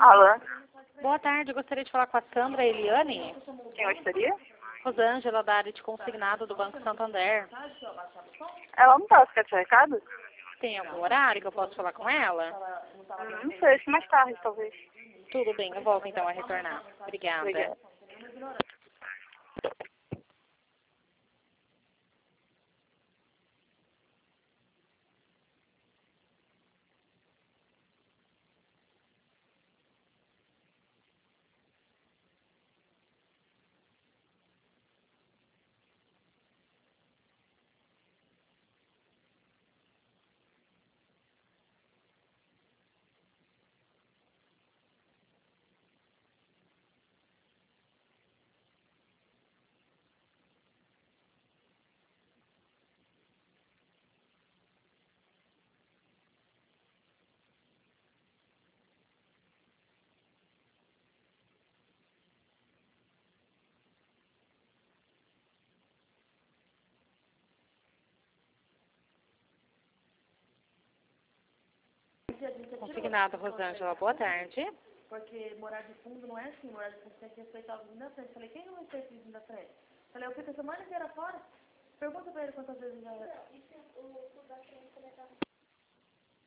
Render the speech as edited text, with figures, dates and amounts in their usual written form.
Alô? Boa tarde, eu gostaria de falar com a Sandra Eliane. Quem gostaria? Rosângela, da área de consignado do Banco Santander. Ela não tá, você quer seu recado? Tem algum horário que eu posso falar com ela? Não sei, acho que mais tarde, talvez. Tudo bem, eu volto então a retornar. Obrigada. Obrigada. Consignado, Rosângela, boa tarde. Porque morar de fundo não é assim, morar de fundo tem que respeitar o vizinho da frente. Falei, quem não respeita o vizinho da frente? Falei, eu fico a semana inteira fora. Pergunta pra ele quantas vezes já...